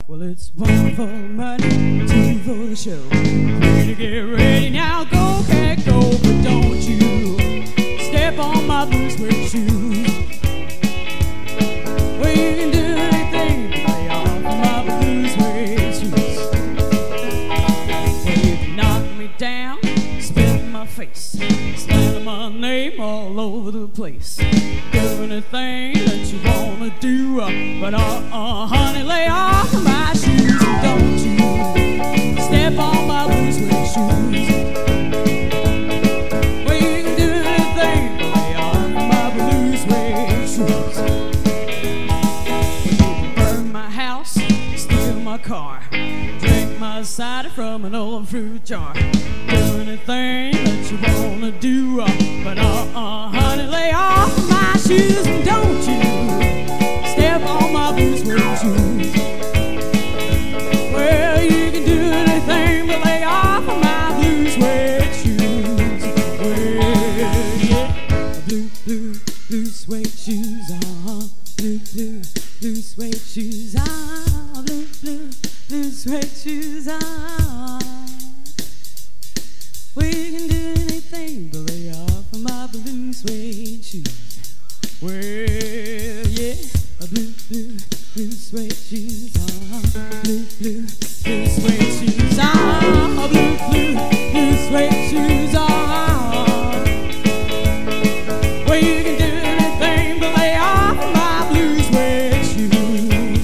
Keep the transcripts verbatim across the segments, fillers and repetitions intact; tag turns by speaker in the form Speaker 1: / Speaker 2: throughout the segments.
Speaker 1: Well, it's one for the money, two for the show. Ready to get ready now, go, can't go, but don't you step on my blue suede shoes. Well, you can do anything but lay off my blue suede shoes. Well, you can knock me down, spit in my face, slander my name all over the place. Do anything that you wanna do, uh, but uh-uh, honey, lay off my shoes and don't you step on my blue suede shoes. Well, you can do anything but lay off my blue suede shoes. Well, you can burn my house, steal my car, drink my cider from an old fruit jar. Do anything that you wanna do, uh, but uh-uh, honey, lay off my shoes and don't you step on my blue suede shoes. Well, you can do anything but lay off my blue suede shoes. Well, yeah, blue, blue, blue suede shoes, uh-huh. Blue, blue, blue suede shoes, ah, blue, blue, blue suede shoes, ah. We can do anything but lay off my blue suede shoes. Well, yeah, blue, blue, blue suede shoes, ah, blue, blue, blue suede shoes, ah, blue, blue, blue suede shoes, ah. Well, you can do anything but lay off my blue suede shoes.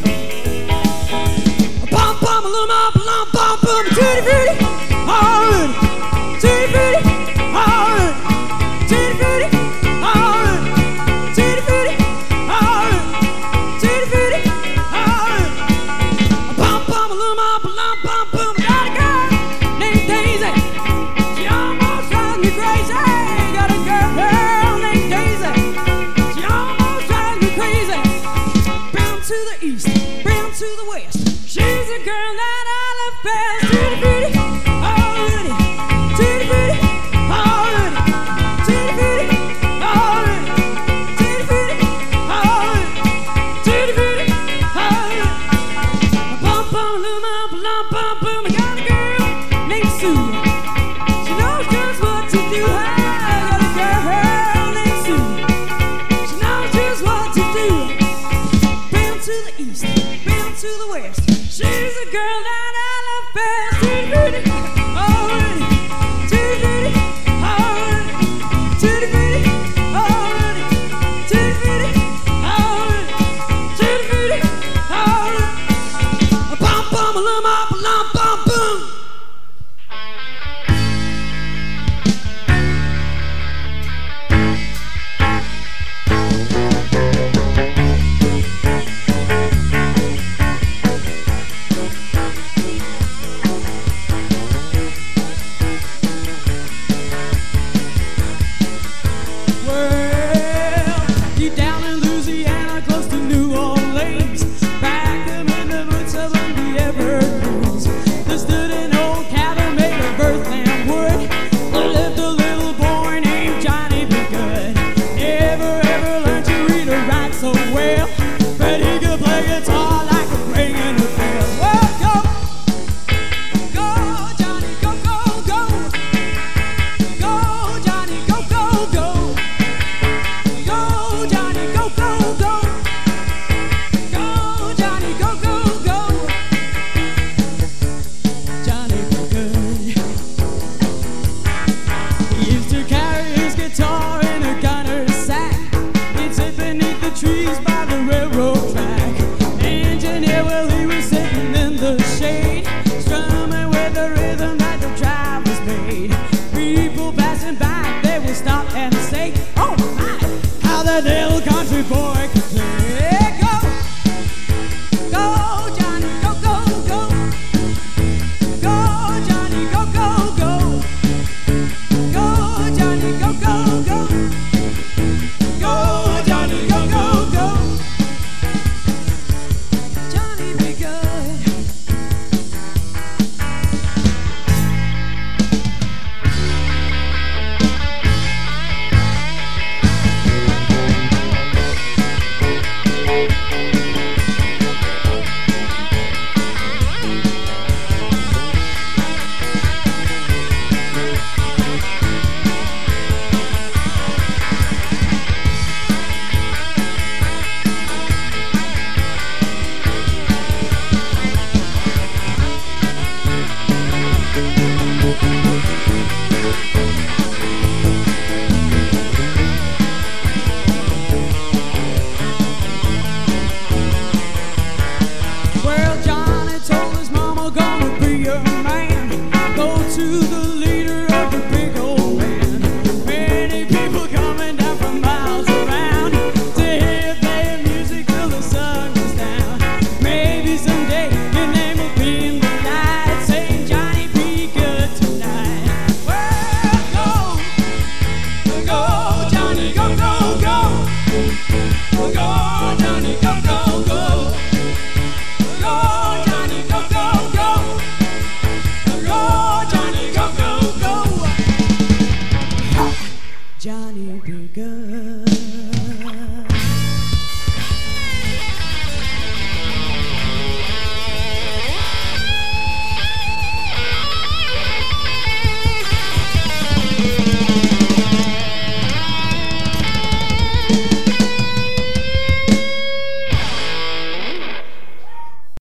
Speaker 1: Bum, bum, bum, bum, bum, bum, bum, tutti frutti, alright. Tutti frutti, alright. Tutti frutti, alright. Tutti frutti, alright. Tutti frutti, alright. Bum, bum, bum, bum, bum, bum, bum. Got a girl named Daisy. She almost drives me crazy. Got a girl named Daisy. She almost drives me crazy. Bound to the east, bound to the west. She's a girl that I love best. Tutti frutti, alright. Tutti frutti, alright. Tutti frutti, alright. Tutti frutti, alright. Tutti frutti, alright. Bum, bum, lum, bum, bum, bum, bum. I got a girl named Sue. She knows just what to do. I got a girl named Sue. She knows just what to do. Bound to the east, bound to the west. She's a girl that I love best. Tutti frutti, alright. Tutti frutti, alright. Tutti frutti, alright. Tutti frutti, alright. Tutti frutti, alright. Bum, bum, lum, bum, bum, bum, bum. Well, you down in Louisiana, close to New Orleans, back up in the woods of the Everglades. There stood an old cabin made of earth and wood. There lived a little boy named Johnny B. Good. Never ever learned to read or write so well, but he could play guitar like a ringing a bell. Well, go, go, Johnny, go, go, go. Go, Johnny, go, go, go. Go, Johnny, go, go, go. Go, Johnny, go, go, go. Johnny B. Good. He used to carry his guitar in a gunner's sack. He'd sit beneath the trees by the railroad track. Engineer, well, he was sitting in the shade, strumming with the rhythm that the drivers made. People passing by, they would stop and say, oh my, how that little country boy could play. Go, go, Johnny, go, go, go. Go, Johnny, go, go, go. Go, Johnny, go, go, go. Go, Johnny, go, go, go. Johnny be good. to the leader of the big old band. Many people coming down from miles around to hear their music till the sun goes down. Maybe someday your name will be in the light, saying Johnny, be good tonight. Well, go, go, Johnny, go, go, go. Go, Johnny, go, go, go. Go, Johnny, go, go, go. Go, Johnny, go, go, go. Johnny, be good.